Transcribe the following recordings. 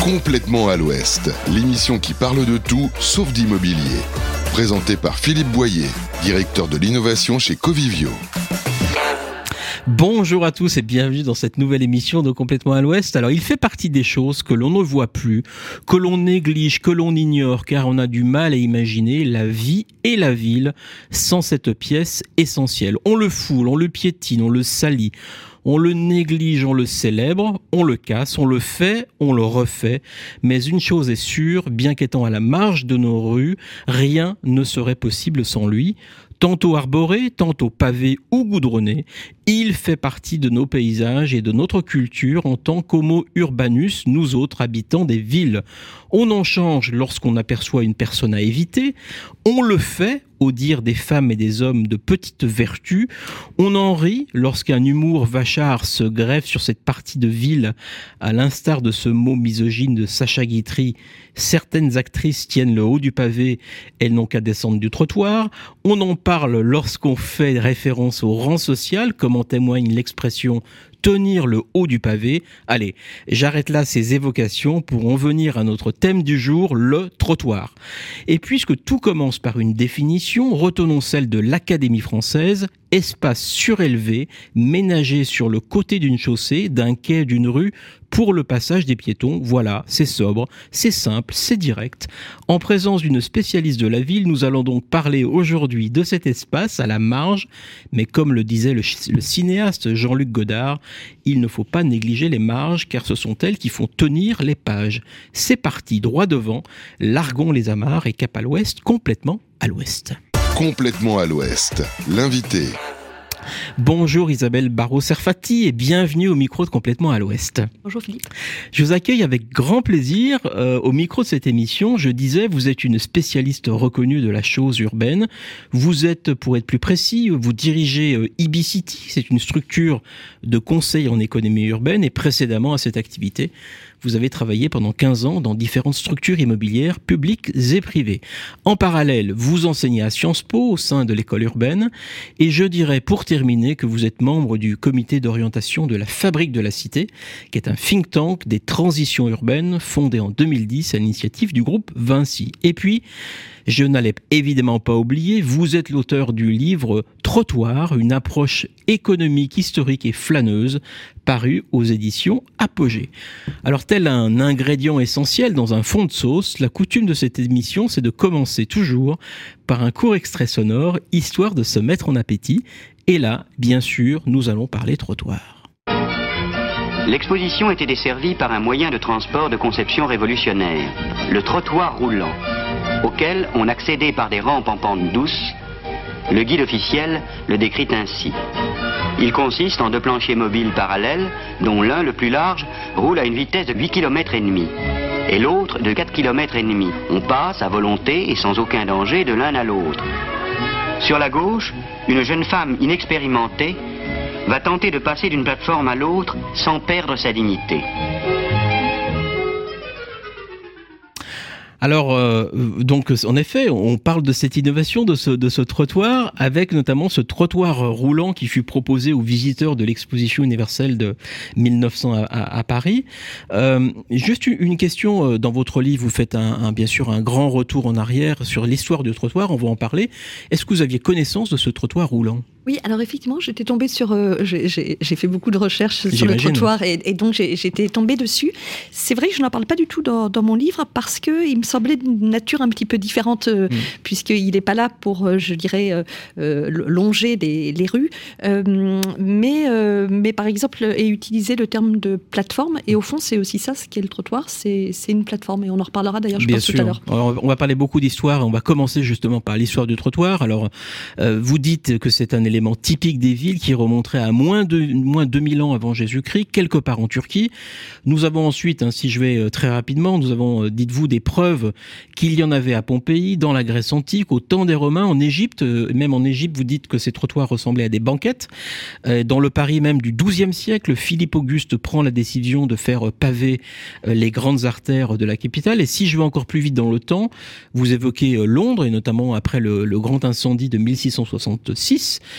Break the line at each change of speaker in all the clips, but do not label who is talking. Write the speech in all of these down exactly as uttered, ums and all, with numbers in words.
Complètement à l'Ouest, l'émission qui parle de tout sauf d'immobilier. Présentée par Philippe Boyer, directeur de l'innovation chez Covivio.
Bonjour à tous et bienvenue dans cette nouvelle émission de Complètement à l'Ouest. Alors, il fait partie des choses que l'on ne voit plus, que l'on néglige, que l'on ignore, car on a du mal à imaginer la vie et la ville sans cette pièce essentielle. On le foule, on le piétine, on le salit. On le néglige, on le célèbre, on le casse, on le fait, on le refait. Mais une chose est sûre, bien qu'étant à la marge de nos rues, rien ne serait possible sans lui. Tantôt arboré, tantôt pavé ou goudronné, il fait partie de nos paysages et de notre culture en tant qu'homo urbanus, nous autres habitants des villes. On en change lorsqu'on aperçoit une personne à éviter, on le fait au dire des femmes et des hommes de petite vertu, on en rit lorsqu'un humour vachard se greffe sur cette partie de ville, à l'instar de ce mot misogyne de Sacha Guitry. Certaines actrices tiennent le haut du pavé, elles n'ont qu'à descendre du trottoir. On en parle lorsqu'on fait référence au rang social, comme en témoigne l'expression « tenir le haut du pavé ». Allez, j'arrête là ces évocations pour en venir à notre thème du jour, le trottoir. Et puisque tout commence par une définition, retenons celle de l'Académie française, espace surélevé, ménagé sur le côté d'une chaussée, d'un quai, d'une rue, pour le passage des piétons. Voilà, c'est sobre, c'est simple, c'est direct. En présence d'une spécialiste de la ville, nous allons donc parler aujourd'hui de cet espace à la marge, mais comme le disait le, le cinéaste Jean-Luc Godard, il ne faut pas négliger les marges car ce sont elles qui font tenir les pages. C'est parti, droit devant, largons les amarres et cap à l'ouest, complètement à l'ouest.
Complètement à l'Ouest, l'invité.
Bonjour Isabelle Barraud-Serfati et bienvenue au micro de Complètement à l'Ouest.
Bonjour Philippe.
Je vous accueille avec grand plaisir euh, au micro de cette émission. Je disais, vous êtes une spécialiste reconnue de la chose urbaine. Vous êtes, pour être plus précis, vous dirigez euh, Ibicity. C'est une structure de conseil en économie urbaine et précédemment à cette activité, vous avez travaillé pendant quinze ans dans différentes structures immobilières publiques et privées. En parallèle, vous enseignez à Sciences Po au sein de l'école urbaine et je dirais pour terminer que vous êtes membre du comité d'orientation de la Fabrique de la Cité, qui est un think tank des transitions urbaines fondé en deux mille dix à l'initiative du groupe Vinci. Et puis, je n'allais évidemment pas oublier, vous êtes l'auteur du livre Trottoir, une approche économique, historique et flâneuse, paru aux éditions Apogée. Alors, tel un ingrédient essentiel dans un fond de sauce, la coutume de cette émission, c'est de commencer toujours par un court extrait sonore, histoire de se mettre en appétit. Et là, bien sûr, nous allons parler trottoir.
L'exposition était desservie par un moyen de transport de conception révolutionnaire, le trottoir roulant, auquel on accédait par des rampes en pente douce. Le guide officiel le décrit ainsi. Il consiste en deux planchers mobiles parallèles, dont l'un, le plus large, roule à une vitesse de huit kilomètres et demi, et l'autre de quatre kilomètres et demi. On passe à volonté et sans aucun danger de l'un à l'autre. Sur la gauche, une jeune femme inexpérimentée va tenter de passer d'une plateforme à l'autre sans perdre sa dignité.
Alors, euh, donc, en effet, on parle de cette innovation, de ce, de ce trottoir, avec notamment ce trottoir roulant qui fut proposé aux visiteurs de l'exposition universelle de mille neuf cents à, à, à Paris. Euh, juste une question, dans votre livre, vous faites un, un, bien sûr un grand retour en arrière sur l'histoire du trottoir, on va en parler. Est-ce que vous aviez connaissance de ce trottoir roulant ?
Oui, alors effectivement, j'étais tombée sur... Euh, j'ai, j'ai, j'ai fait beaucoup de recherches sur J'imagine. le trottoir et, et donc j'ai, j'étais tombée dessus. C'est vrai que je n'en parle pas du tout dans, dans mon livre parce qu'il me semblait d'une nature un petit peu différente, euh, mmh. puisqu'il n'est pas là pour, euh, je dirais, euh, euh, longer les, les rues, euh, mais, euh, mais par exemple, et utiliser le terme de plateforme. Et au fond, c'est aussi ça, ce qu'est le trottoir, c'est, c'est une plateforme. Et on en reparlera d'ailleurs, je
Bien
pense,
sûr.
tout à l'heure.
Alors, on va parler beaucoup d'histoire. On va commencer justement par l'histoire du trottoir. Alors, euh, vous dites que c'est un élément typique des villes qui remonterait à moins de moins deux mille ans avant Jésus-Christ, quelque part en Turquie. Nous avons ensuite, hein, si je vais très rapidement, nous avons, dites-vous, des preuves qu'il y en avait à Pompéi, dans la Grèce antique, au temps des Romains, en Égypte. Même en Égypte, vous dites que ces trottoirs ressemblaient à des banquettes. Dans le Paris même du douzième siècle, Philippe Auguste prend la décision de faire paver les grandes artères de la capitale. Et si je vais encore plus vite dans le temps, vous évoquez Londres, et notamment après le, le grand incendie de mille six cent soixante-six,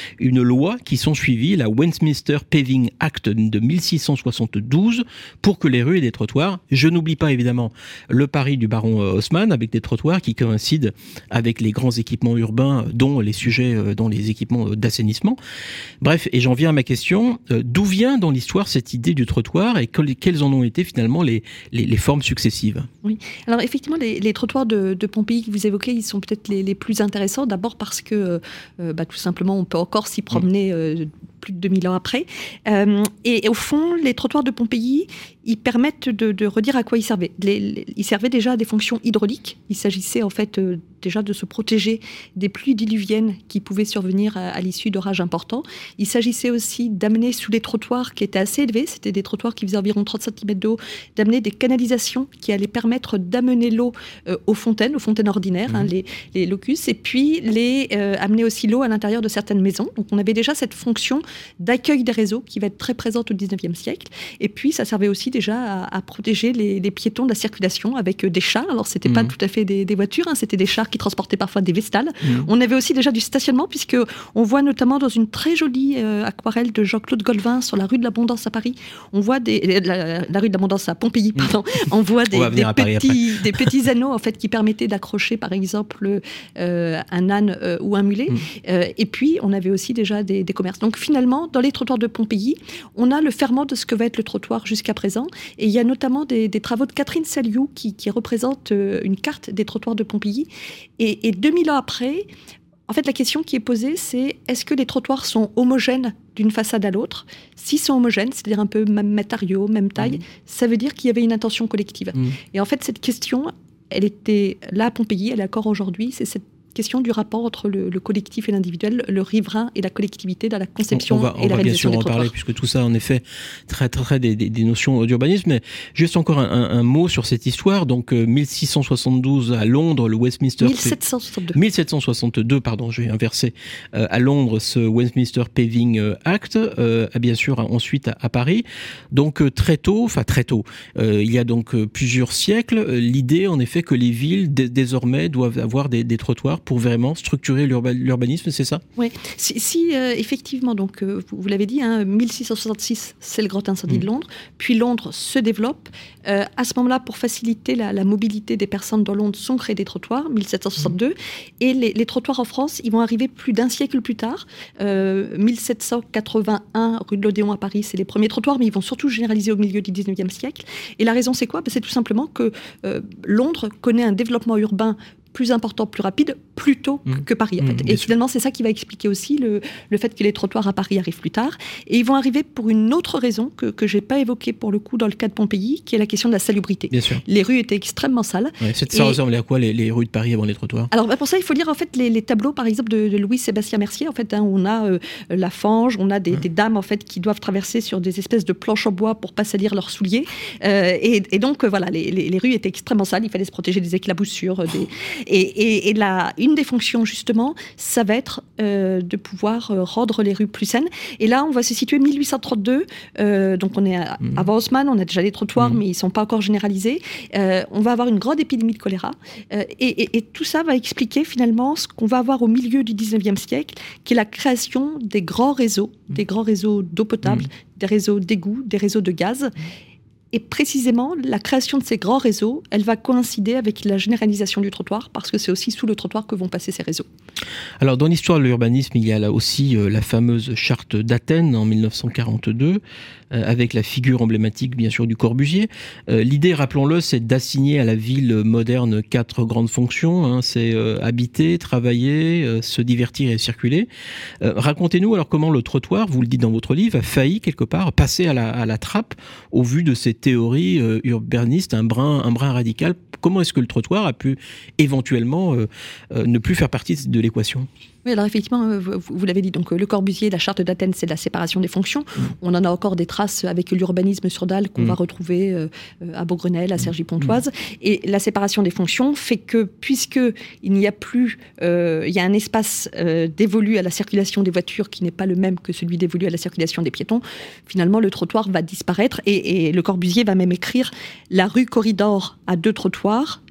une loi qui sont suivies, la Westminster Paving Act de mille six cent soixante-douze, pour que les rues aient des trottoirs. Je n'oublie pas évidemment le pari du baron Haussmann avec des trottoirs qui coïncident avec les grands équipements urbains, dont les sujets, dont les équipements d'assainissement. Bref, et j'en viens à ma question, d'où vient dans l'histoire cette idée du trottoir et quelles en ont été finalement les, les, les formes successives?
Oui, alors effectivement, les, les trottoirs de, de Pompéi que vous évoquez, ils sont peut-être les, les plus intéressants, d'abord parce que euh, bah, tout simplement, on peut encore s'y promener euh, plus de deux mille ans après. Euh, et, et au fond, les trottoirs de Pompéi, ils permettent de, de redire à quoi ils servaient. Les, les, ils servaient déjà à des fonctions hydrauliques. Il s'agissait en fait euh, déjà de se protéger des pluies diluviennes qui pouvaient survenir à, à l'issue d'orages importants. Il s'agissait aussi d'amener sous les trottoirs qui étaient assez élevés, c'était des trottoirs qui faisaient environ trente centimètres d'eau, d'amener des canalisations qui allaient permettre d'amener l'eau euh, aux fontaines, aux fontaines ordinaires, mmh. hein, les, les locus, et puis les, euh, amener aussi l'eau à l'intérieur de certaines maisons. Donc on avait déjà cette fonction d'accueil des réseaux qui va être très présente au dix-neuvième siècle. Et puis ça servait aussi déjà à, à protéger les, les piétons de la circulation avec des chars. Alors c'était mmh. pas tout à fait des, des voitures, hein, c'était des chars qui transportaient parfois des vestales. Mmh. On avait aussi déjà du stationnement, puisque on voit notamment dans une très jolie euh, aquarelle de Jean-Claude Golvin sur la rue de l'Abondance à Paris, on voit des, la, la rue de l'Abondance à Pompéi, pardon, mmh. on voit des, on des, petits, des petits anneaux en fait qui permettaient d'accrocher par exemple euh, un âne euh, ou un mulet. Mmh. Euh, et puis on avait aussi déjà des, des commerces. Donc finalement, dans les trottoirs de Pompéi, on a le ferment de ce que va être le trottoir jusqu'à présent. Et il y a notamment des, des travaux de Catherine Saliou qui, qui représentent euh, une carte des trottoirs de Pompéi. Et, et deux mille ans après, en fait, la question qui est posée, c'est est-ce que les trottoirs sont homogènes d'une façade à l'autre? S'ils sont homogènes, c'est-à-dire un peu même matériaux, même taille, mmh. ça veut dire qu'il y avait une intention collective. Mmh. Et en fait, cette question, elle était là à Pompéi, elle est encore aujourd'hui, c'est cette question du rapport entre le, le collectif et l'individuel, le riverain et la collectivité dans la conception
on va,
et la réalisation des trottoirs.
On va bien sûr en parler, puisque tout ça, en effet, très très, très des, des, des notions d'urbanisme. Mais juste encore un, un, un mot sur cette histoire. Donc, euh, mille six cent soixante-douze à Londres, le Westminster...
mille sept cent soixante-deux.
mille sept cent soixante-deux, pardon, je vais inverser. Euh, à Londres, ce Westminster Paving Act, euh, bien sûr, ensuite à, à Paris. Donc, euh, très tôt, enfin très tôt, euh, il y a donc euh, plusieurs siècles, euh, l'idée, en effet, que les villes, d- désormais, doivent avoir des, des trottoirs pour vraiment structurer l'urba- l'urbanisme, c'est ça?
Oui, si, si euh, effectivement, donc, euh, vous, vous l'avez dit, hein, mille six cent soixante-six, c'est le grand incendie mmh. de Londres, puis Londres se développe. Euh, à ce moment-là, pour faciliter la, la mobilité des personnes dans Londres, sont créés des trottoirs, mille sept cent soixante-deux, mmh. et les, les trottoirs en France, ils vont arriver plus d'un siècle plus tard. Euh, mille sept cent quatre-vingt-un, rue de l'Odéon à Paris, c'est les premiers trottoirs, mais ils vont surtout généraliser au milieu du dix-neuvième siècle. Et la raison, c'est quoi? Ben, c'est tout simplement que euh, Londres connaît un développement urbain plus important, plus rapide, plus tôt mmh. que Paris. En fait. Mmh, et finalement, sûr. C'est ça qui va expliquer aussi le, le fait que les trottoirs à Paris arrivent plus tard. Et ils vont arriver pour une autre raison que, que je n'ai pas évoquée pour le coup dans le cas de Pompéi, qui est la question de la salubrité.
Bien sûr.
Les rues étaient extrêmement sales.
Ouais, ça et... ressemblait à quoi les, les rues de Paris avant les trottoirs?
Alors bah, pour ça, il faut lire en fait les, les tableaux, par exemple, de, de Louis-Sébastien Mercier. En fait, hein, on a euh, la fange, on a des, mmh. des dames en fait qui doivent traverser sur des espèces de planches en bois pour pas salir leurs souliers. Euh, et, et donc euh, voilà, les, les, les rues étaient extrêmement sales. Il fallait se protéger des éclaboussures. Des... Et, et, et la, une des fonctions justement, ça va être euh, de pouvoir euh, rendre les rues plus saines. Et là, on va se situer mille huit cent trente-deux. Euh, donc on est à, mmh. avant Haussmann, on a déjà les trottoirs, mmh. mais ils sont pas encore généralisés. Euh, on va avoir une grande épidémie de choléra. Euh, et, et, et tout ça va expliquer finalement ce qu'on va avoir au milieu du dix-neuvième siècle, qui est la création des grands réseaux, mmh. des grands réseaux d'eau potable, mmh. des réseaux d'égouts, des réseaux de gaz. Mmh. Et précisément, la création de ces grands réseaux, elle va coïncider avec la généralisation du trottoir, parce que c'est aussi sous le trottoir que vont passer ces réseaux.
Alors, dans l'histoire de l'urbanisme, il y a là aussi euh, la fameuse charte d'Athènes en mille neuf cent quarante-deux, euh, avec la figure emblématique, bien sûr, du Corbusier. Euh, l'idée, rappelons-le, c'est d'assigner à la ville moderne quatre grandes fonctions. Hein, c'est euh, habiter, travailler, euh, se divertir et circuler. Euh, racontez-nous alors comment le trottoir, vous le dites dans votre livre, a failli quelque part passer à la, à la trappe au vu de ces théorie euh, urbaniste, un brin, un brin radical. Comment est-ce que le trottoir a pu éventuellement euh, euh, ne plus faire partie de l'équation ?
Oui, alors effectivement, vous, vous l'avez dit, donc le Corbusier, la charte d'Athènes, c'est la séparation des fonctions. Mmh. On en a encore des traces avec l'urbanisme sur dalle qu'on mmh. va retrouver euh, à Beaugrenelle, à Cergy-Pontoise. Mmh. Et la séparation des fonctions fait que, puisque il n'y a plus, euh, il y a un espace euh, dévolu à la circulation des voitures qui n'est pas le même que celui dévolu à la circulation des piétons, finalement le trottoir va disparaître et, et le Corbusier va même écrire la rue corridor à deux trottoirs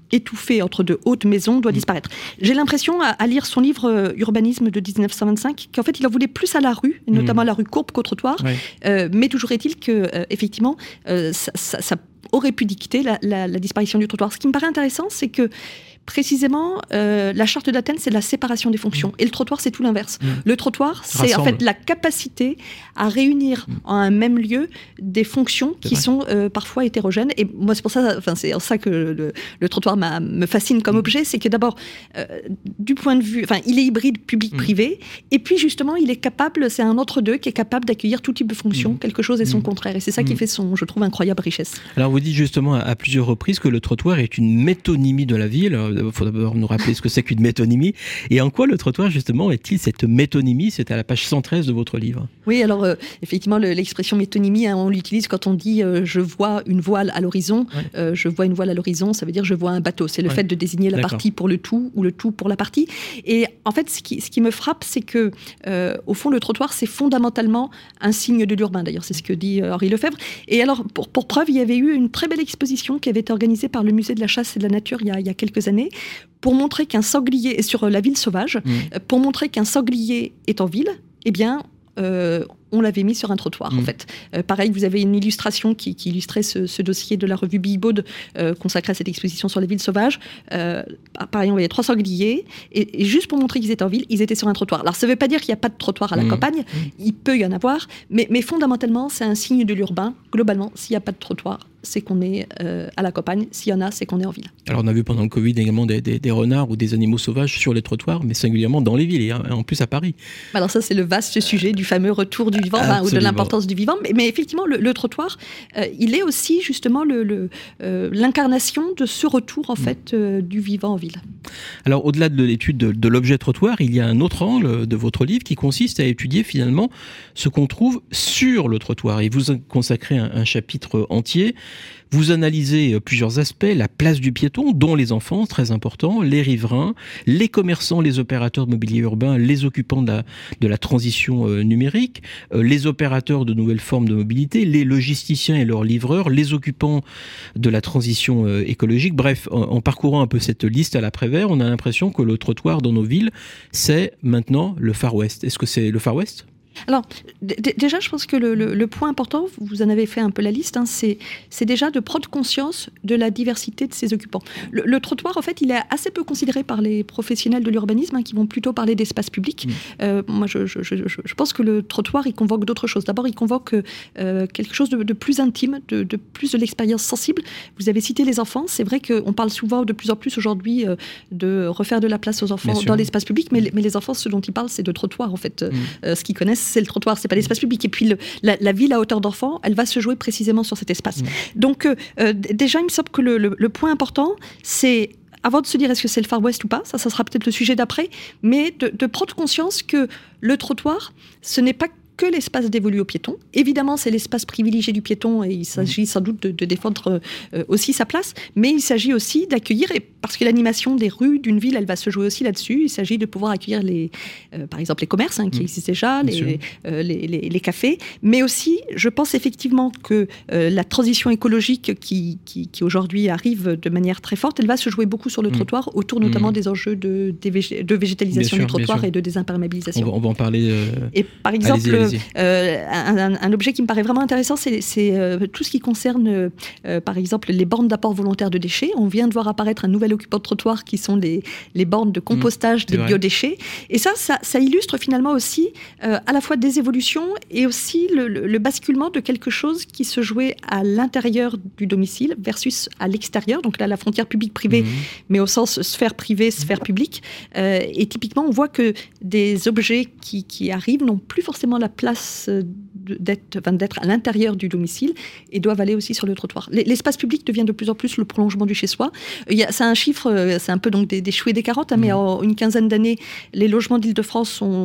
étouffé entre de hautes maisons doit disparaître. J'ai l'impression, à, à lire son livre euh, Urbanisme de dix-neuf cent vingt-cinq, qu'en fait, il en voulait plus à la rue, et notamment mmh. à la rue courbe qu'au trottoir. Ouais. Euh, mais toujours est-il que, euh, effectivement, euh, ça, ça, ça aurait pu dicter la, la, la disparition du trottoir. Ce qui me paraît intéressant, c'est que précisément, euh, la charte d'Athènes, c'est la séparation des fonctions. Mmh. Et le trottoir, c'est tout l'inverse. Mmh. Le trottoir, c'est Rassemble. en fait la capacité à réunir mmh. en un même lieu des fonctions c'est qui vrai. sont euh, parfois hétérogènes. Et moi, c'est pour ça, enfin, c'est en ça que le, le trottoir m'a, me fascine comme mmh. objet, c'est que d'abord, euh, du point de vue, enfin, il est hybride public-privé, mmh. et puis justement, il est capable, c'est un entre-deux qui est capable d'accueillir tout type de fonctions, mmh. quelque chose et son mmh. contraire. Et c'est ça mmh. qui fait son, je trouve, incroyable richesse.
Alors, vous dites justement à, à plusieurs reprises que le trottoir est une métonymie de la ville. Il faut d'abord nous rappeler ce que c'est qu'une métonymie. Et en quoi le trottoir, justement, est-il cette métonymie ? C'est à la page cent treize de votre livre.
Oui, alors, euh, effectivement, le, l'expression métonymie, hein, on l'utilise quand on dit euh, « je vois une voile à l'horizon ouais. ». Euh, je vois une voile à l'horizon, ça veut dire « je vois un bateau ». C'est le ouais. fait de désigner la D'accord. partie pour le tout ou le tout pour la partie. Et en fait, ce qui, ce qui me frappe, c'est que, euh, au fond, le trottoir, c'est fondamentalement un signe de l'urbain. D'ailleurs, c'est ce que dit euh, Henri Lefebvre. Et alors, pour, pour preuve, il y avait eu une très belle exposition qui avait été organisée par le Musée de la Chasse et de la Nature il y a, il y a quelques années, pour montrer qu'un sanglier, sur la ville sauvage, mmh. pour montrer qu'un sanglier est en ville, eh bien, euh, on l'avait mis sur un trottoir, mmh. en fait. Euh, pareil, vous avez une illustration qui, qui illustrait ce, ce dossier de la revue Billboard euh, consacré à cette exposition sur les villes sauvages. Euh, pareil, on voyait trois sangliers, et, et juste pour montrer qu'ils étaient en ville, ils étaient sur un trottoir. Alors, ça ne veut pas dire qu'il n'y a pas de trottoir à la mmh. campagne, mmh. il peut y en avoir, mais, mais fondamentalement, c'est un signe de l'urbain. Globalement, s'il n'y a pas de trottoir, c'est qu'on est euh, à la campagne. S'il y en a, c'est qu'on est en ville.
Alors, on a vu pendant le Covid également des, des, des renards ou des animaux sauvages sur les trottoirs, mais singulièrement dans les villes, et en plus à Paris.
Alors ça, c'est le vaste sujet du fameux retour du vivant, enfin, ou de l'importance du vivant. Mais, mais effectivement, le, le trottoir, euh, il est aussi justement le, le, euh, l'incarnation de ce retour, en fait, euh, du vivant en ville.
Alors, au-delà de l'étude de, de l'objet trottoir, il y a un autre angle de votre livre qui consiste à étudier finalement ce qu'on trouve sur le trottoir. Et vous consacrez un, un chapitre entier. Vous analysez plusieurs aspects, la place du piéton, dont les enfants, très important, les riverains, les commerçants, les opérateurs de mobilier urbain, les occupants de la, de la transition euh, numérique, euh, les opérateurs de nouvelles formes de mobilité, les logisticiens et leurs livreurs, les occupants de la transition euh, écologique. Bref, en, en parcourant un peu cette liste à l'après-vert, on a l'impression que le trottoir dans nos villes, c'est maintenant le Far West. Est-ce que c'est le Far West ?
Alors, d- déjà, je pense que le, le, le point important, vous en avez fait un peu la liste, hein, c'est, c'est déjà de prendre conscience de la diversité de ses occupants. Le, le trottoir, en fait, il est assez peu considéré par les professionnels de l'urbanisme, hein, qui vont plutôt parler d'espace public. Mmh. Euh, moi, je, je, je, je pense que le trottoir, il convoque d'autres choses. D'abord, il convoque euh, quelque chose de, de plus intime, de, de plus de l'expérience sensible. Vous avez cité les enfants. C'est vrai qu'on parle souvent de plus en plus aujourd'hui euh, de refaire de la place aux enfants dans l'espace public, mais, mais les enfants, ce dont ils parlent, c'est de trottoir, en fait. Mmh. Euh, ce qu'ils connaissent, c'est le trottoir, c'est pas l'espace public. Et puis le, la, la ville à hauteur d'enfant, elle va se jouer précisément sur cet espace. Mmh. Donc euh, euh, déjà, il me semble que le, le, le point important, c'est avant de se dire est-ce que c'est le Far West ou pas, ça, ça sera peut-être le sujet d'après, mais de, de prendre conscience que le trottoir, ce n'est pas que l'espace dévolu aux piétons. Évidemment, c'est l'espace privilégié du piéton et il s'agit mmh. sans doute de, de défendre euh, aussi sa place, mais il s'agit aussi d'accueillir, et parce que l'animation des rues d'une ville, elle va se jouer aussi là-dessus, il s'agit de pouvoir accueillir, les, euh, par exemple, les commerces hein, qui mmh. existent déjà, les, euh, les, les, les cafés, mais aussi, je pense effectivement que euh, la transition écologique qui, qui, qui aujourd'hui arrive de manière très forte, elle va se jouer beaucoup sur le mmh. trottoir, autour notamment mmh. des enjeux de, de végétalisation sûr, du trottoir et de désimperméabilisation.
On va, on va en parler. Euh...
Et par exemple, Euh, un, un, un objet qui me paraît vraiment intéressant, c'est, c'est euh, tout ce qui concerne, euh, par exemple, les bornes d'apport volontaire de déchets. On vient de voir apparaître un nouvel occupant de trottoir qui sont les, les bornes de compostage mmh, des vrai. biodéchets. Et ça, ça, ça illustre finalement aussi euh, à la fois des évolutions et aussi le, le, le basculement de quelque chose qui se jouait à l'intérieur du domicile versus à l'extérieur. Donc là, la frontière publique-privée, mmh. mais au sens sphère privée, sphère publique. Euh, et typiquement, on voit que des objets qui, qui arrivent n'ont plus forcément la place d'être, enfin, d'être à l'intérieur du domicile et doivent aller aussi sur le trottoir. L'espace public devient de plus en plus le prolongement du chez-soi. Il y a, c'est un chiffre, c'est un peu donc des, des choux et des carottes, hein, mmh. mais en une quinzaine d'années, les logements d'Île-de-France ont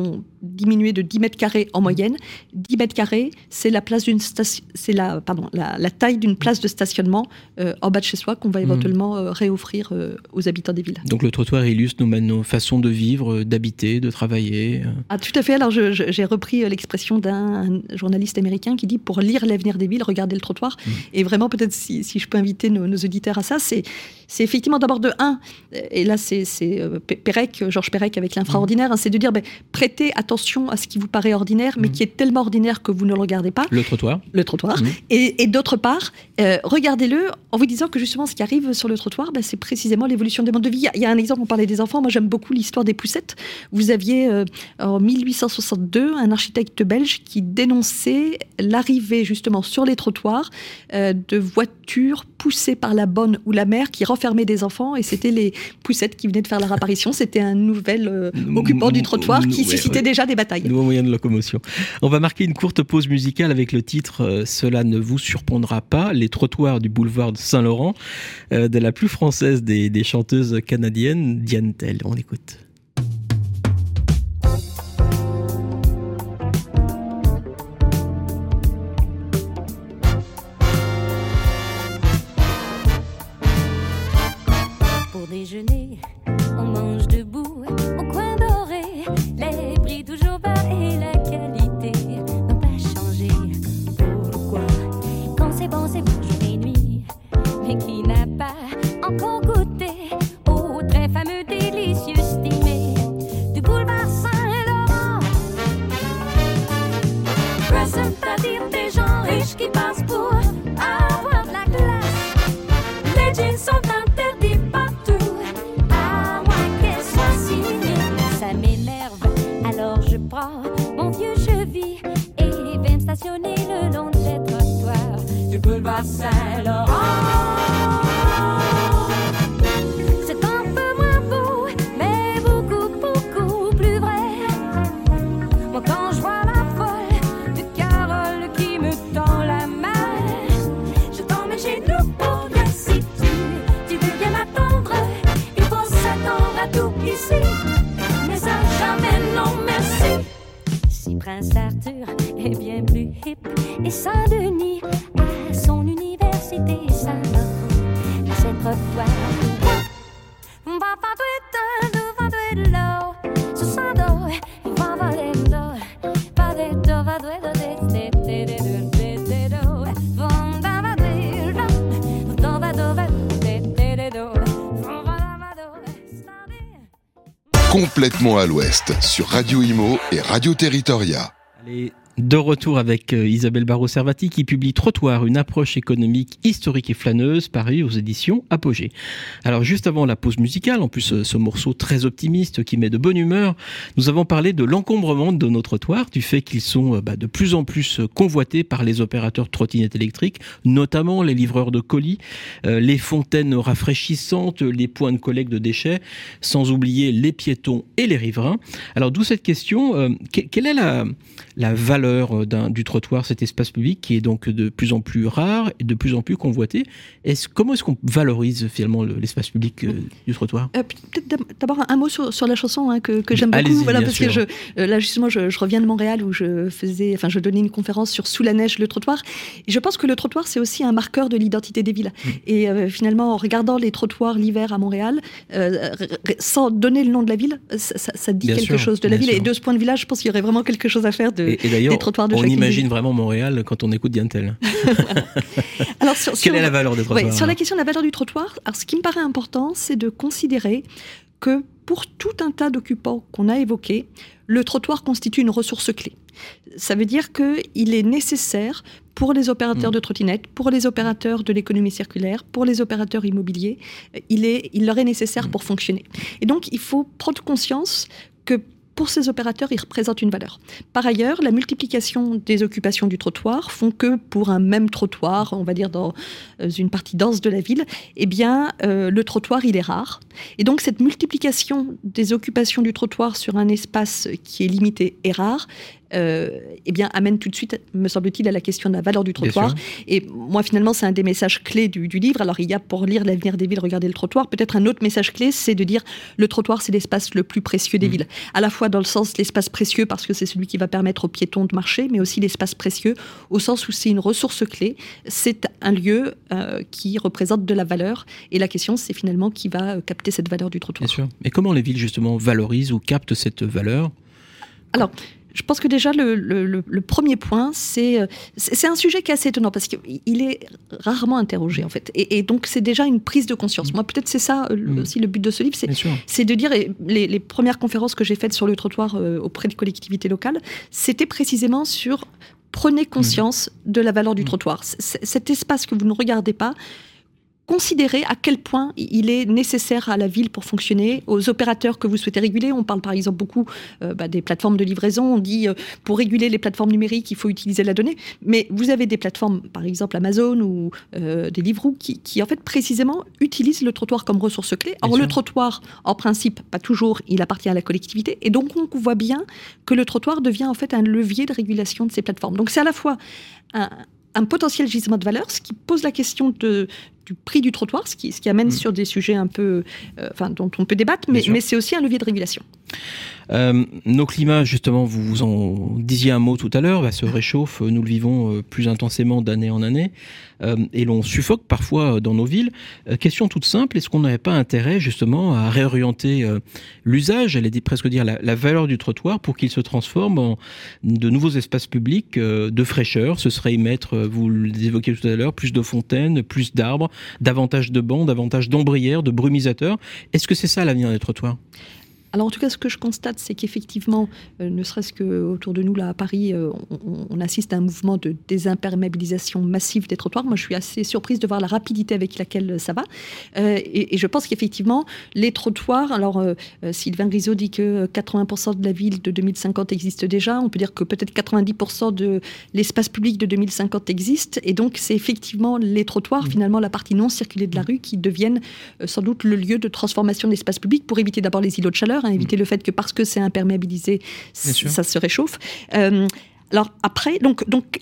diminué de dix mètres carrés en moyenne. dix mètres carrés, c'est la place d'une station, c'est la, pardon, la, la taille d'une place de stationnement euh, en bas de chez soi qu'on va éventuellement euh, réoffrir euh, aux habitants des villes.
Donc le trottoir illustre nos, nos façons de vivre, d'habiter, de travailler.
Ah, tout à fait. Alors je, je, j'ai repris l'expression d'un journaliste américain qui dit pour lire l'avenir des villes, regardez le trottoir. Mmh. Et vraiment, peut-être si, si je peux inviter nos, nos auditeurs à ça, c'est, c'est effectivement d'abord de un, et là c'est, c'est euh, Pérec, Georges Pérec avec l'infraordinaire, hein, c'est de dire ben, prêtez attention à ce qui vous paraît ordinaire, mais mmh. qui est tellement ordinaire que vous ne le regardez pas.
Le trottoir.
Le trottoir. Mmh. Et, et d'autre part, euh, regardez-le en vous disant que justement ce qui arrive sur le trottoir, ben, c'est précisément l'évolution des modes de vie. Il y, a, il y a un exemple, on parlait des enfants, moi j'aime beaucoup l'histoire des poussettes. Vous aviez euh, en dix-huit cent soixante-deux un architecte belge qui dénonçait l'arrivée justement sur les trottoirs euh, de voitures poussées par la bonne ou la mère qui renfermaient des enfants, et c'était les poussettes qui venaient de faire leur apparition. C'était un nouvel euh, occupant du trottoir qui ouais, suscitait ouais. déjà des batailles.
Nouveau moyen de locomotion. On va marquer une courte pause musicale avec le titre euh, « Cela ne vous surprendra pas », les trottoirs du boulevard de Saint-Laurent, euh, de la plus française des, des chanteuses canadiennes, Diane Tell. On écoute.
Déjeuner, on mange debout au coin doré, les prix toujours bas et la qualité n'a pas changé. Pourquoi, quand c'est bon, c'est bon jour et nuit, mais qui n'a pas encore goûté au très fameux délicieux steamé du boulevard Saint-Laurent? Représentatif des gens riches qui passent pour avoir de la classe, les jeans sont interdits partout. Je prends mon vieux cheville et viens stationner le long des trottoirs du boulevard Saint-Laurent. C'est un peu moins beau, mais beaucoup, beaucoup plus vrai. Moi quand je vois la folle de Carole qui me tend la main, je t'emmène chez nous pour bien si tu, tu veux bien m'attendre. Il faut s'attendre à tout ici, mais ça jamais non merci. Si Prince Arthur est bien plus hip et Saint-Denis à son université Saint-Laurent, à ses trottoirs, on va pas tout le temps, on va tout le temps, ce sont d'eau, on va pas les dos, pas des dos, va douer de des des des des des dos, on va pas des dos, on va dos, va des des des dos, on va pas dos.
Complètement à l'ouest sur Radio Imo et Radio Territoria.
Allez, de retour avec Isabelle Barraud-Servati qui publie Trottoir, une approche économique historique et flâneuse, paru aux éditions Apogée. Alors juste avant la pause musicale, en plus ce morceau très optimiste qui met de bonne humeur, nous avons parlé de l'encombrement de nos trottoirs, du fait qu'ils sont bah, de plus en plus convoités par les opérateurs de trottinettes électriques, notamment les livreurs de colis, euh, les fontaines rafraîchissantes, les points de collecte de déchets, sans oublier les piétons et les riverains. Alors d'où cette question, euh, quelle est la, la valeur D'un, du trottoir, cet espace public qui est donc de plus en plus rare et de plus en plus convoité. Est-ce, comment est-ce qu'on valorise finalement le, l'espace public euh, du trottoir? euh,
Peut-être d'abord un mot sur, sur la chanson hein, que, que j'aime beaucoup.
Allez-y,
voilà, parce
sûr.
que je, euh, là justement, je, je reviens de Montréal où je faisais, enfin, je donnais une conférence sur Sous la neige, le trottoir. Et je pense que le trottoir, c'est aussi un marqueur de l'identité des villes. Mmh. Et euh, finalement, en regardant les trottoirs l'hiver à Montréal, euh, sans donner le nom de la ville, ça, ça, ça dit bien quelque sûr, chose de la ville. Sûr. Et de ce point de vue-là, je pense qu'il y aurait vraiment quelque chose à faire de,
et, et d'ailleurs,
des trottoirs de
on
chaque ville.
On imagine vraiment Montréal quand on écoute Diane Tell.
Alors, sur,
Quelle
sur,
est la valeur des trottoirs?
Ouais, sur la question de la valeur du trottoir, alors ce qui me paraît important, c'est de considérer que pour tout un tas d'occupants qu'on a évoqués, le trottoir constitue une ressource clé. Ça veut dire qu'il est nécessaire pour les opérateurs mmh. de trottinettes, pour les opérateurs de l'économie circulaire, pour les opérateurs immobiliers, il, est, il leur est nécessaire mmh. pour fonctionner. Et donc, il faut prendre conscience que pour ces opérateurs, ils représentent une valeur. Par ailleurs, la multiplication des occupations du trottoir font que pour un même trottoir, on va dire dans une partie dense de la ville, eh bien, euh, le trottoir, il est rare. Et donc, cette multiplication des occupations du trottoir sur un espace qui est limité et rare euh, eh bien, amène tout de suite, me semble-t-il, à la question de la valeur du trottoir. Et moi, finalement, c'est un des messages clés du, du livre. Alors, il y a pour lire L'avenir des villes, regarder le trottoir. Peut-être un autre message clé, c'est de dire le trottoir, c'est l'espace le plus précieux des mmh. villes. À la fois dans le sens l'espace précieux parce que c'est celui qui va permettre aux piétons de marcher, mais aussi l'espace précieux au sens où c'est une ressource clé. C'est un lieu euh, qui représente de la valeur. Et la question, c'est finalement qui va capter cette valeur du trottoir.
Bien sûr. Et comment les villes, justement, valorisent ou captent cette valeur ?
Alors, je pense que déjà, le, le, le premier point, c'est, c'est un sujet qui est assez étonnant parce qu'il est rarement interrogé, en fait. Et, et donc, c'est déjà une prise de conscience. Mmh. Moi, peut-être c'est ça mmh. aussi le but de ce livre, c'est, c'est de dire, les, les premières conférences que j'ai faites sur le trottoir euh, auprès des collectivités locales, c'était précisément sur prenez conscience mmh. de la valeur du mmh. trottoir. C- cet espace que vous ne regardez pas, considérez à quel point il est nécessaire à la ville pour fonctionner, aux opérateurs que vous souhaitez réguler. On parle par exemple beaucoup euh, bah, des plateformes de livraison. On dit euh, pour réguler les plateformes numériques, il faut utiliser la donnée. Mais vous avez des plateformes, par exemple Amazon ou euh, des Deliveroo, qui, qui en fait précisément utilisent le trottoir comme ressource clé. Or le trottoir, en principe, pas toujours, il appartient à la collectivité. Et donc on voit bien que le trottoir devient en fait un levier de régulation de ces plateformes. Donc c'est à la fois un, un potentiel gisement de valeur, ce qui pose la question de du prix du trottoir, ce qui, ce qui amène mmh. sur des sujets un peu, euh, enfin, dont on peut débattre, mais, mais c'est aussi un levier de régulation.
Euh, nos climats, justement, vous, vous en disiez un mot tout à l'heure, bah, se réchauffent, nous le vivons plus intensément d'année en année, euh, et l'on suffoque parfois dans nos villes. Euh, question toute simple, est-ce qu'on n'aurait pas intérêt justement à réorienter euh, l'usage, j'allais presque dire la, la valeur du trottoir, pour qu'il se transforme en de nouveaux espaces publics euh, de fraîcheur? Ce serait y mettre, vous l'évoquiez tout à l'heure, plus de fontaines, plus d'arbres, davantage de bancs, davantage d'ombrières, de brumisateurs. Est-ce que c'est ça l'avenir des trottoirs ?
Alors en tout cas, ce que je constate, c'est qu'effectivement, euh, ne serait-ce qu'autour de nous, là à Paris, euh, on, on assiste à un mouvement de désimperméabilisation massive des trottoirs. Moi, je suis assez surprise de voir la rapidité avec laquelle ça va. Euh, et, et je pense qu'effectivement, les trottoirs, alors euh, Sylvain Grisot dit que quatre-vingts pour cent de la ville de deux mille cinquante existe déjà. On peut dire que peut-être quatre-vingt-dix pour cent de l'espace public de deux mille cinquante existe. Et donc, c'est effectivement les trottoirs, mmh. finalement, la partie non circulée de la rue, qui deviennent euh, sans doute le lieu de transformation de l'espace public pour éviter d'abord les îlots de chaleur, éviter mmh. le fait que parce que c'est imperméabilisé, c- ça se réchauffe. Euh, alors après, donc, donc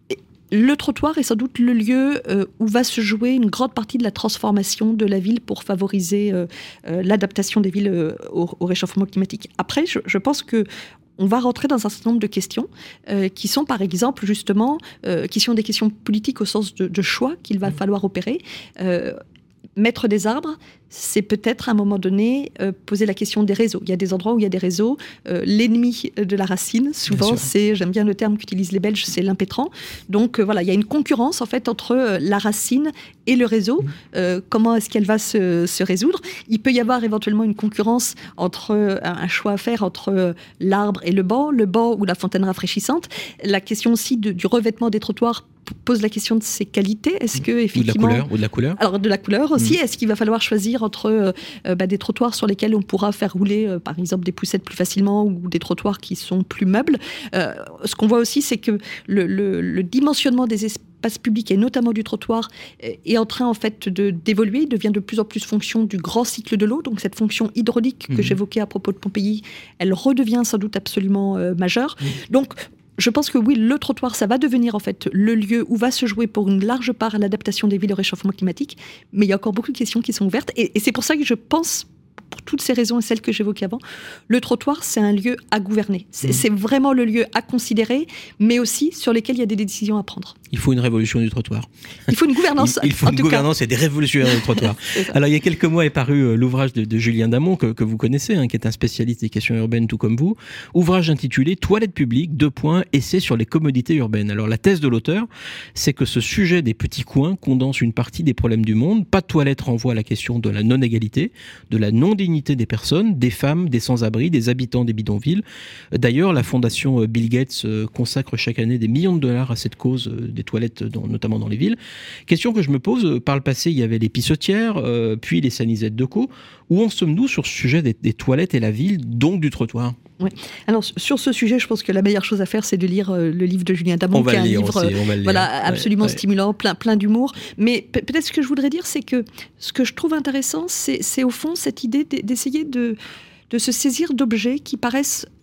le trottoir est sans doute le lieu euh, où va se jouer une grande partie de la transformation de la ville pour favoriser euh, euh, l'adaptation des villes euh, au, au réchauffement climatique. Après, je, je pense que on va rentrer dans un certain nombre de questions euh, qui sont, par exemple, justement, euh, qui sont des questions politiques au sens de, de choix qu'il va mmh. falloir opérer. Euh, mettre des arbres, c'est peut-être à un moment donné euh, poser la question des réseaux. Il y a des endroits où il y a des réseaux. Euh, l'ennemi de la racine, souvent, c'est, j'aime bien le terme qu'utilisent les Belges, c'est l'impétrant. Donc euh, voilà, il y a une concurrence en fait entre euh, la racine et le réseau. Mmh. Euh, comment est-ce qu'elle va se, se résoudre ? Il peut y avoir éventuellement une concurrence entre euh, un choix à faire entre euh, l'arbre et le banc, le banc ou la fontaine rafraîchissante. La question aussi de, du revêtement des trottoirs pose la question de ses qualités. Est-ce que effectivement,
ou de la couleur, ou de la couleur.
Alors de la couleur aussi. Mmh. Est-ce qu'il va falloir choisir entre euh, bah, des trottoirs sur lesquels on pourra faire rouler, euh, par exemple, des poussettes plus facilement ou des trottoirs qui sont plus meubles. Euh, ce qu'on voit aussi, c'est que le, le, le dimensionnement des espaces publics et notamment du trottoir est en train en fait de d'évoluer. Il devient de plus en plus fonction du grand cycle de l'eau. Donc cette fonction hydraulique mmh. que j'évoquais à propos de Pompéi, elle redevient sans doute absolument euh, majeure. Mmh. Donc je pense que oui, le trottoir, ça va devenir en fait le lieu où va se jouer pour une large part l'adaptation des villes au réchauffement climatique. Mais il y a encore beaucoup de questions qui sont ouvertes. Et, et c'est pour ça que je pense, pour toutes ces raisons et celles que j'évoquais avant, le trottoir, c'est un lieu à gouverner. C'est, mmh. c'est vraiment le lieu à considérer, mais aussi sur lesquels il y a des décisions à prendre.
Il faut une révolution du trottoir.
Il faut une gouvernance.
Il, il faut
en
une
tout
gouvernance
cas.
et des révolutionnaires du trottoir. Alors, il y a quelques mois est paru euh, l'ouvrage de, de Julien Damon, que, que vous connaissez, hein, qui est un spécialiste des questions urbaines, tout comme vous. Ouvrage intitulé « Toilettes publiques, deux points, essai sur les commodités urbaines ». Alors, la thèse de l'auteur, c'est que ce sujet des petits coins condense une partie des problèmes du monde. Pas de toilettes renvoie à la question de la non-égalité, de la non-dignité des personnes, des femmes, des sans-abri, des habitants des bidonvilles. D'ailleurs, la fondation Bill Gates consacre chaque année des millions de dollars à cette cause des toilettes, dans, notamment dans les villes. Question que je me pose, par le passé, il y avait les pissotières, euh, puis les sanisettes de co. Où en sommes-nous sur ce sujet des, des toilettes et la ville, donc du trottoir ?
Oui. Alors sur ce sujet, je pense que la meilleure chose à faire, c'est de lire euh, le livre de Julien Damon, qui est un livre aussi, euh, voilà, absolument ouais, stimulant, ouais. plein, plein d'humour. Mais pe- peut-être ce que je voudrais dire, c'est que ce que je trouve intéressant, c'est, c'est au fond cette idée d'essayer de, de se saisir d'objets qui paraissent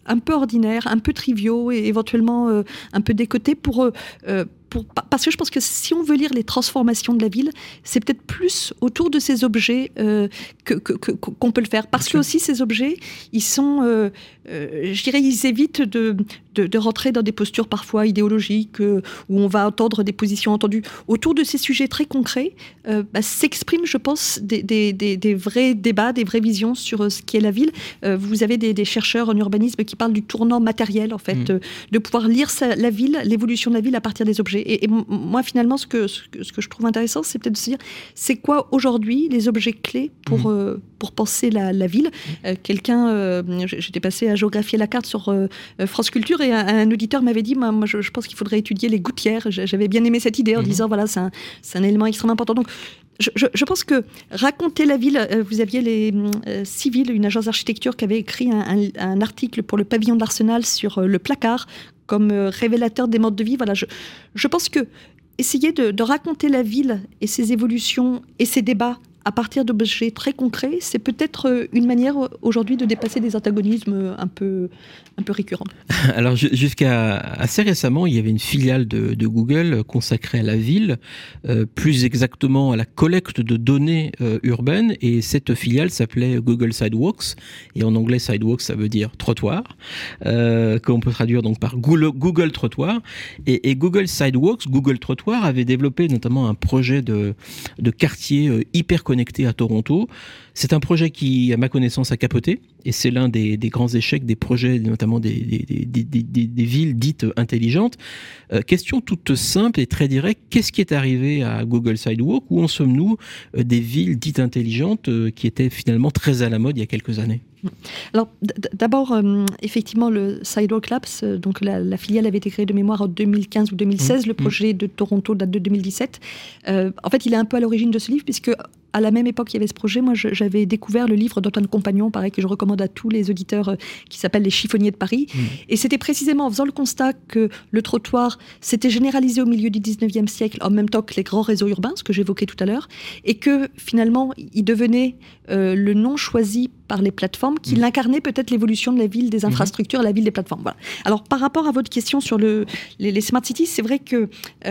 un peu ordinaires, un peu triviaux et éventuellement euh, un peu décotés pour... Euh, Pour, parce que je pense que si on veut lire les transformations de la ville, c'est peut-être plus autour de ces objets euh, que, que, que, qu'on peut le faire. Parce que aussi ces objets, ils sont, euh, euh, je dirais, ils évitent de, de, de rentrer dans des postures parfois idéologiques euh, où on va entendre des positions entendues. Autour de ces sujets très concrets, euh, bah, s'expriment, je pense, des, des, des, des vrais débats, des vraies visions sur euh, ce qu'est la ville. Euh, vous avez des, des chercheurs en urbanisme qui parlent du tournant matériel, en fait, mmh. euh, de pouvoir lire sa, la ville, l'évolution de la ville à partir des objets. Et, et moi, finalement, ce que, ce, que, ce que je trouve intéressant, c'est peut-être de se dire, c'est quoi aujourd'hui les objets clés pour, mmh. euh, pour penser la, la ville. euh, Quelqu'un, euh, j'étais passé à géographier la carte sur euh, France Culture et un, un auditeur m'avait dit, moi, moi je, je pense qu'il faudrait étudier les gouttières. J'avais bien aimé cette idée en mmh. disant, voilà, c'est un, c'est un élément extrêmement important. Donc, Je, je, je pense que raconter la ville, euh, vous aviez les euh, Civil, une agence d'architecture qui avait écrit un, un, un article pour le pavillon de l'Arsenal sur euh, le placard comme euh, révélateur des modes de vie. Voilà, je, je pense que essayer de, de raconter la ville et ses évolutions et ses débats à partir d'objets très concrets, c'est peut-être une manière aujourd'hui de dépasser des antagonismes un peu, un peu récurrents.
Alors jusqu'à assez récemment, il y avait une filiale de, de Google consacrée à la ville, euh, plus exactement à la collecte de données euh, urbaines, et cette filiale s'appelait Google Sidewalks, et en anglais Sidewalks ça veut dire trottoir, euh, qu'on peut traduire donc par Google, Google Trottoir, et, et Google Sidewalks, Google Trottoir avait développé notamment un projet de, de quartier euh, hyper connecté à Toronto. C'est un projet qui, à ma connaissance, a capoté, et c'est l'un des, des grands échecs des projets, notamment des, des, des, des, des, des villes dites intelligentes. Euh, question toute simple et très directe, qu'est-ce qui est arrivé à Google Sidewalk? Où en sommes-nous euh, des villes dites intelligentes euh, qui étaient finalement très à la mode il y a quelques années?
Alors, d- d'abord, euh, effectivement, le Sidewalk Labs, euh, donc la, la filiale avait été créée de mémoire en deux mille quinze ou deux mille seize. Mmh. Le projet de Toronto date de deux mille dix-sept. Euh, en fait, il est un peu à l'origine de ce livre, puisque à la même époque, il y avait ce projet. Moi, je, j'avais découvert le livre d'Antoine Compagnon, pareil, que je recommande à tous les auditeurs, euh, qui s'appelle Les chiffonniers de Paris. Mmh. Et c'était précisément en faisant le constat que le trottoir s'était généralisé au milieu du dix-neuvième siècle, en même temps que les grands réseaux urbains, ce que j'évoquais tout à l'heure, et que finalement, il devenait euh, le nom choisi par les plateformes, qui mmh. incarnait peut-être l'évolution de la ville des infrastructures, mmh. la ville des plateformes. Voilà. Alors, par rapport à votre question sur le, les, les smart cities, c'est vrai que,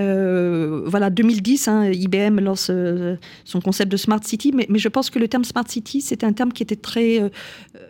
euh, voilà, deux mille dix, hein, I B M lance euh, son concept de smart city, mais, mais je pense que le terme smart city, c'était un terme qui était très, euh,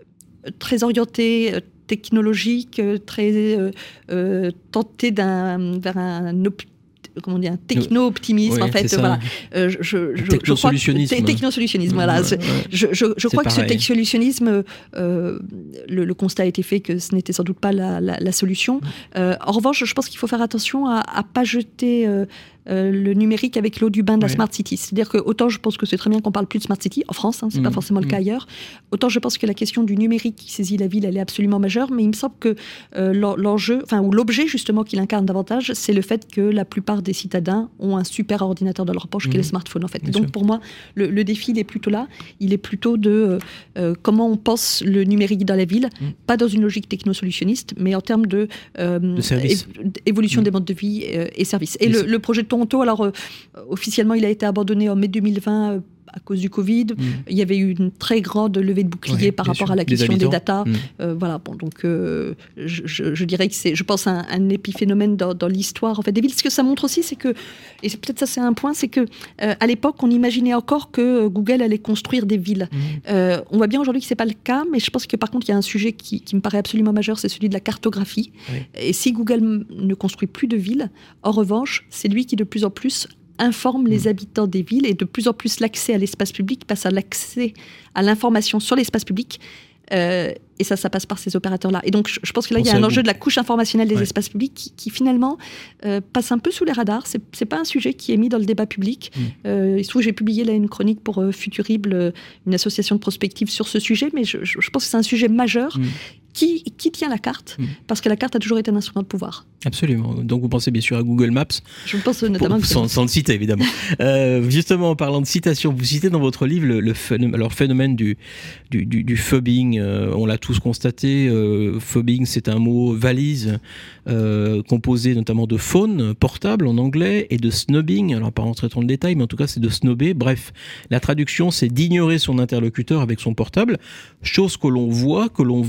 très orienté, euh, technologique, euh, très euh, euh, tenté d'un, vers un op- comment dire, un techno-optimisme, oui, en fait. Voilà. Euh, je, je,
technosolutionnisme.
Je technosolutionnisme, voilà. Ouais, ouais. Je, je, je crois pareil. que ce technosolutionnisme, euh, le, le constat a été fait que ce n'était sans doute pas la, la, la solution. Euh, en revanche, je pense qu'il faut faire attention à ne pas jeter... Euh, Euh, le numérique avec l'eau du bain de la oui. Smart City. C'est-à-dire que autant je pense que c'est très bien qu'on parle plus de Smart City en France, hein, c'est mmh, pas forcément mmh. le cas ailleurs, autant je pense que la question du numérique qui saisit la ville, elle est absolument majeure, mais il me semble que euh, l'enjeu, enfin, ou l'objet justement qui l'incarne davantage, c'est le fait que la plupart des citadins ont un super ordinateur dans leur poche, mmh. qui est le smartphone en fait. Donc sûr. Pour moi, le, le défi, il est plutôt là, il est plutôt de euh, comment on pense le numérique dans la ville, mmh. pas dans une logique technosolutionniste, mais en termes de, euh,
de service.
é- évolution mmh. des modes de vie euh, et services. Et, et le, le projet de Toronto, alors euh, officiellement il a été abandonné en mai deux mille vingt euh, à cause du Covid. Mmh. Il y avait eu une très grande levée de boucliers ouais, par rapport sûr. à la question des, des datas. Mmh. Euh, voilà, bon, donc euh, je, je, je dirais que c'est, je pense, un, un épiphénomène dans, dans l'histoire en fait, des villes. Ce que ça montre aussi, c'est que, et c'est, peut-être ça c'est un point, c'est que euh, à l'époque, on imaginait encore que Google allait construire des villes. Mmh. Euh, on voit bien aujourd'hui que c'est pas le cas, mais je pense que par contre, il y a un sujet qui, qui me paraît absolument majeur, c'est celui de la cartographie. Oui. Et si Google m- ne construit plus de villes, en revanche, c'est lui qui de plus en plus informe les habitants des villes, et de plus en plus l'accès à l'espace public passe à l'accès à l'information sur l'espace public. Euh, et ça, ça passe par ces opérateurs-là. Et donc, je, je pense que là, il y a un enjeu de la couche informationnelle des ouais. espaces publics qui, qui finalement, euh, passe un peu sous les radars. C'est, c'est pas un sujet qui est mis dans le débat public. Mmh. Euh, il se trouve que j'ai publié là une chronique pour euh, Futurible, euh, une association de prospective sur ce sujet, mais je, je, je pense que c'est un sujet majeur. Mmh. Qui, qui tient la carte, mmh. parce que la carte a toujours été un instrument de pouvoir.
Absolument. Donc vous pensez bien sûr à Google Maps.
Je pense notamment
pour, sans, sans le citer évidemment. euh, justement, en parlant de citation, vous citez dans votre livre le, le phénomène, alors, phénomène du, du, du, du phubbing. Euh, on l'a tous constaté. Euh, phubbing, c'est un mot valise euh, composé notamment de phone portable en anglais et de snubbing. Alors pas rentrer dans le détail, mais en tout cas c'est de snobber. Bref, la traduction c'est d'ignorer son interlocuteur avec son portable, chose que l'on voit, que l'on vit. Euh,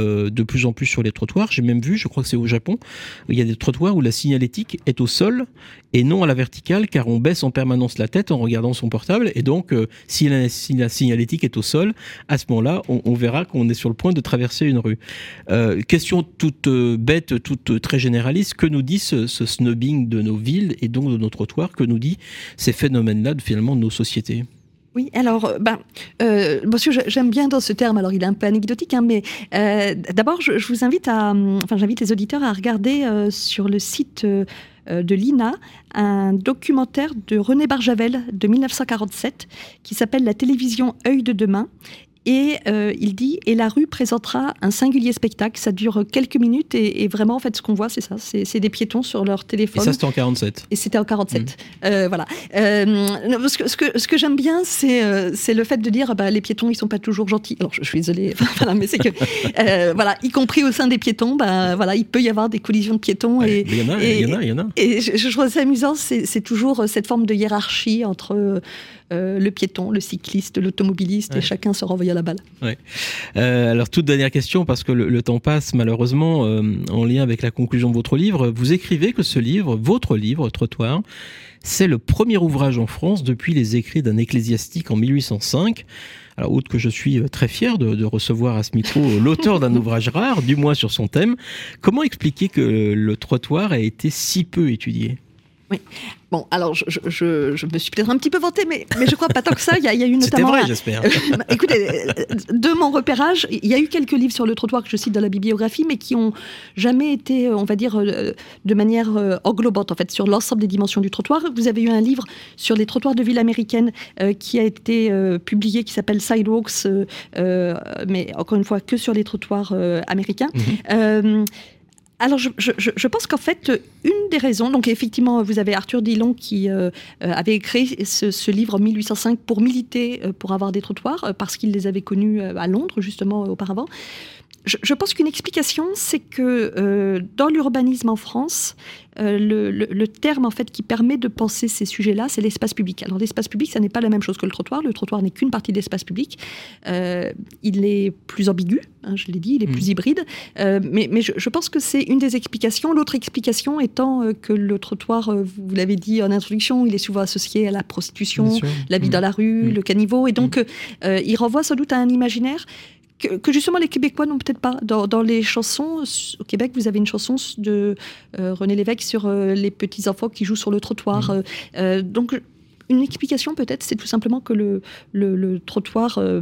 euh, de plus en plus sur les trottoirs. J'ai même vu, je crois que c'est au Japon, il y a des trottoirs où la signalétique est au sol et non à la verticale, car on baisse en permanence la tête en regardant son portable. Et donc, euh, si, la, si la signalétique est au sol, à ce moment-là, on, on verra qu'on est sur le point de traverser une rue. Euh, question toute euh, bête, toute euh, très généraliste, que nous dit ce, ce snubbing de nos villes et donc de nos trottoirs? Que nous dit ces phénomènes-là de, finalement de nos sociétés?
Oui, alors, ben, euh, monsieur, j'aime bien dans ce terme, alors il est un peu anecdotique, hein, mais euh, d'abord, je, je vous invite à, enfin, j'invite les auditeurs à regarder euh, sur le site euh, de l'I N A un documentaire de René Barjavel de mille neuf cent quarante-sept qui s'appelle La télévision œil de demain. Et euh, il dit, et la rue présentera un singulier spectacle. Ça dure quelques minutes et, et vraiment, en fait, ce qu'on voit, c'est ça. C'est, c'est des piétons sur leur téléphone.
Et ça, c'était en quarante-sept.
Et c'était en quarante-sept. Mmh. Euh, voilà. Euh, ce que, ce que, ce que j'aime bien, c'est, euh, c'est le fait de dire, bah, les piétons, ils sont pas toujours gentils. Alors, je, je suis désolée, voilà, mais c'est que, euh, voilà, y compris au sein des piétons, bah, voilà, il peut y avoir des collisions de piétons.
Ouais, et il y en a, il y en a, il y en a.
Et je, je trouve ça amusant. C'est, c'est toujours cette forme de hiérarchie entre euh, le piéton, le cycliste, l'automobiliste, ouais. Et chacun se renvoie la balle.
Ouais. Euh, alors, toute dernière question, parce que le, le temps passe malheureusement, euh, en lien avec la conclusion de votre livre. Vous écrivez que ce livre, votre livre, Trottoir, c'est le premier ouvrage en France depuis les écrits d'un ecclésiastique en mille huit cent cinq. Alors, outre que je suis très fier de, de recevoir à ce micro l'auteur d'un ouvrage rare, du moins sur son thème, comment expliquer que le trottoir a été si peu étudié ?
Oui. Bon, alors je, je, je me suis peut-être un petit peu vantée, mais, mais je crois pas tant que ça. Il y a, il y a eu notamment.
C'était vrai, j'espère.
Euh, écoutez, de mon repérage, il y a eu quelques livres sur le trottoir que je cite dans la bibliographie, mais qui ont jamais été, on va dire, de manière englobante, en fait, sur l'ensemble des dimensions du trottoir. Vous avez eu un livre sur les trottoirs de ville américaine euh, qui a été euh, publié, qui s'appelle Sidewalks, euh, euh, mais encore une fois que sur les trottoirs euh, américains. Mm-hmm. Euh, Alors, je, je, je pense qu'en fait, une des raisons, donc effectivement, vous avez Arthur Dillon qui euh, avait écrit ce, ce livre en mille huit cent cinq pour militer euh, pour avoir des trottoirs, euh, parce qu'il les avait connus euh, à Londres, justement, euh, auparavant. Je, je pense qu'une explication, c'est que euh, dans l'urbanisme en France, euh, le, le, le terme en fait qui permet de penser ces sujets-là, c'est l'espace public. Alors l'espace public, ça n'est pas la même chose que le trottoir. Le trottoir n'est qu'une partie de l'espace public. Euh, il est plus ambigu, hein, je l'ai dit, il est mmh. plus hybride. Euh, mais mais je, je pense que c'est une des explications. L'autre explication étant euh, que le trottoir, euh, vous l'avez dit en introduction, il est souvent associé à la prostitution, la vie mmh. dans la rue, mmh. le caniveau, et donc mmh. euh, il renvoie sans doute à un imaginaire Que, que justement les Québécois n'ont peut-être pas. Dans, dans les chansons, au Québec, vous avez une chanson de euh, René Lévesque sur euh, les petits-enfants qui jouent sur le trottoir. Mmh. Euh, donc, une explication peut-être, c'est tout simplement que le, le, le trottoir euh,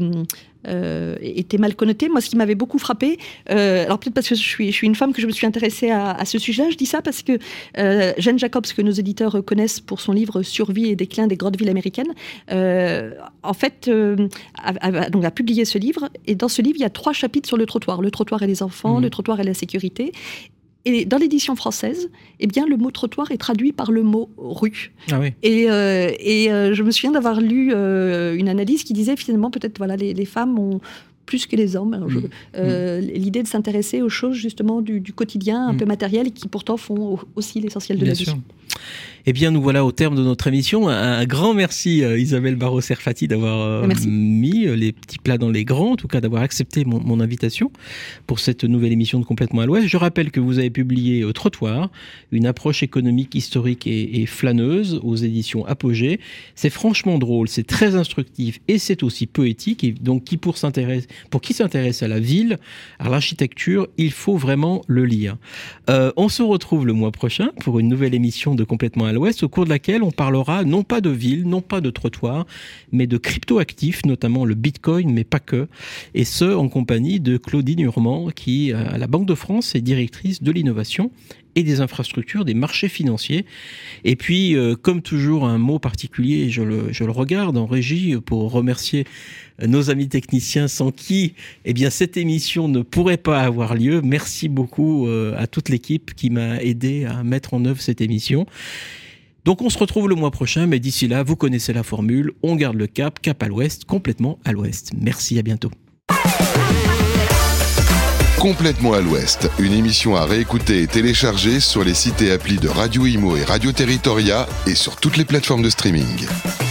euh, était mal connoté. Moi, ce qui m'avait beaucoup frappé, euh, alors peut-être parce que je suis, je suis une femme que je me suis intéressée à, à ce sujet-là, je dis ça parce que euh, Jeanne Jacobs, que nos éditeurs connaissent pour son livre Survie et déclin des grandes villes américaines, euh, en fait, euh, a, a, donc a publié ce livre. Et dans ce livre, il y a trois chapitres sur le trottoir. Le trottoir et les enfants, mmh. le trottoir et la sécurité. Et dans l'édition française, eh bien, le mot trottoir est traduit par le mot rue.
Ah oui.
Et, euh, et euh, je me souviens d'avoir lu euh, une analyse qui disait finalement peut-être voilà les, les femmes ont plus que les hommes. Alors, je, mmh. euh, mmh. l'idée de s'intéresser aux choses justement du, du quotidien, un mmh. peu matériel, qui pourtant font aussi l'essentiel de
Bien
la
sûr.
vie.
Eh bien, nous voilà au terme de notre émission. Un, un grand merci euh, Isabelle Barraud-Serfati d'avoir euh, mis les petits plats dans les grands, en tout cas d'avoir accepté mon, mon invitation pour cette nouvelle émission de Complètement à l'Ouest. Je rappelle que vous avez publié euh, Trottoir, une approche économique, historique et, et flâneuse aux éditions Apogée. C'est franchement drôle, c'est très instructif et c'est aussi poétique. Et donc, qui pour, s'intéresse, pour qui s'intéresse à la ville, à l'architecture, il faut vraiment le lire. Euh, on se retrouve le mois prochain pour une nouvelle émission de Complètement à l'Ouest, au cours de laquelle on parlera non pas de ville, non pas de trottoir, mais de crypto-actifs, notamment le Bitcoin, mais pas que. Et ce, en compagnie de Claudine Urmand, qui, à la Banque de France, est directrice de l'innovation et des infrastructures, des marchés financiers. Et puis, euh, comme toujours, un mot particulier, je le, je le regarde en régie pour remercier nos amis techniciens sans qui, eh bien, cette émission ne pourrait pas avoir lieu. Merci beaucoup euh, à toute l'équipe qui m'a aidé à mettre en œuvre cette émission. Donc, on se retrouve le mois prochain, mais d'ici là, vous connaissez la formule, on garde le cap, cap à l'ouest, complètement à l'ouest. Merci, à bientôt.
Complètement à l'Ouest, une émission à réécouter et télécharger sur les sites et applis de Radio Imo et Radio Territoria et sur toutes les plateformes de streaming.